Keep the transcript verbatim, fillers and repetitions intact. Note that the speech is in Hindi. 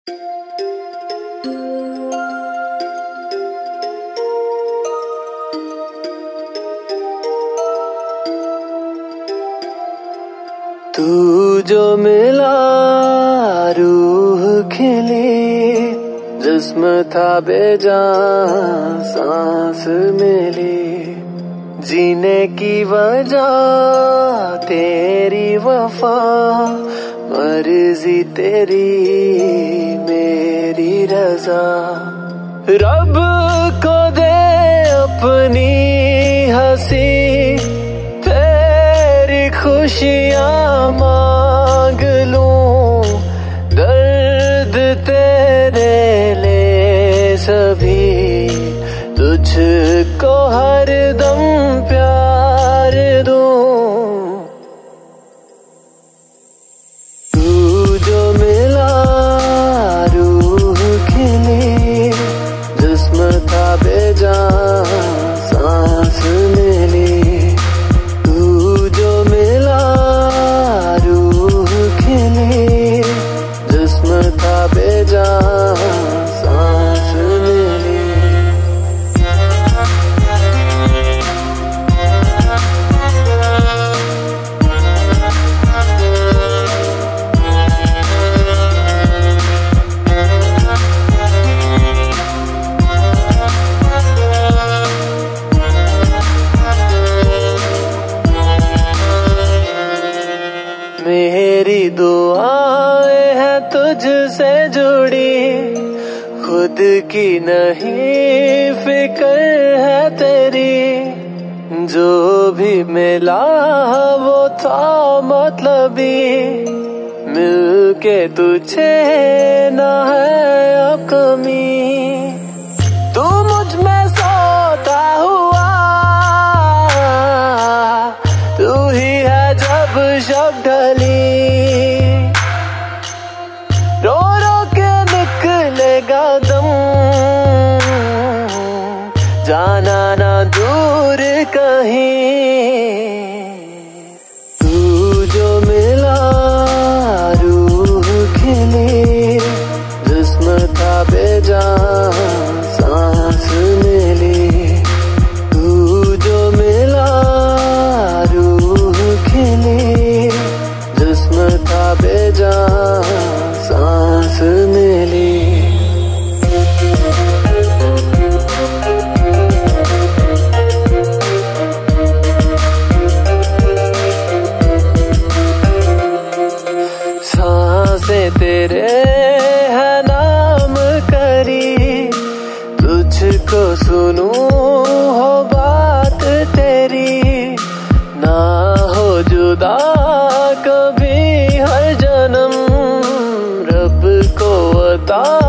तू जो मिला रूह खिली, जिस्म था बेजान सांस मिली। जीने की वजह तेरी वफा, मर्जी तेरी मेरी रजा। रब को दे अपनी हंसी, तेरी खुशियाँ मांग लूं। दर्द तेरे ले सभी, तुझको हर दम प्यार दूं। तू जो मिला रूह खिली, जिस्म था बेजान सांस मिली। तू जो मिला रूह खिली, जिस्म था बेजान सांस मिली। मेरी दुआएं हैं तुझसे जुड़ी, खुद की नहीं फिक्र है तेरी। जो भी मिला वो था मतलबी, मिलके तुझे ना है अब कमी। तू मुझ में सोता हुआ, तू ही है जब शब ढली। रो रो के निकलेगा दम, जाना ना दूर कहीं। तू जो मिला रूह खिली, जिस्म था बेजान सांस मिली। तू जो मिला रूह खिली, जिस्म था बेजान सांस मिली। सांसें तेरे है नाम करी, तुझको सुनूं हो बात तेरी। ना हो जुदा कभी हर जन्म, रब को अता